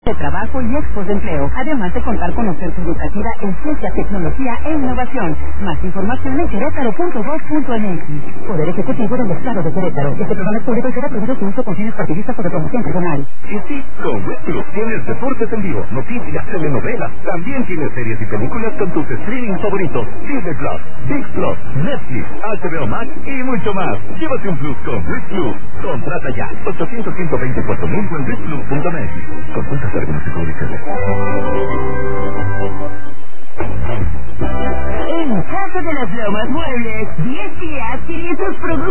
de trabajo y expos de empleo, además de contar con oferta educativa en ciencia, tecnología e innovación. Más información en querétaro.gov.mx. Poder Ejecutivo del Estado de Querétaro. Este programa es público y será prohibido su uso con fines partidistas o de promoción personal. Y sí, con Web Plus tienes deportes en vivo, noticias, telenovelas. También tienes series y películas con tus streaming favoritos. Disney Plus, Big Plus, Netflix, HBO Max y mucho más. Llévate un Plus con Web Plus. Contrata ya. 800-120-4000 en webplus.mx. Consulta términos y condiciones. En Casa de las Lomas Muebles, 10 días adquirir sus productos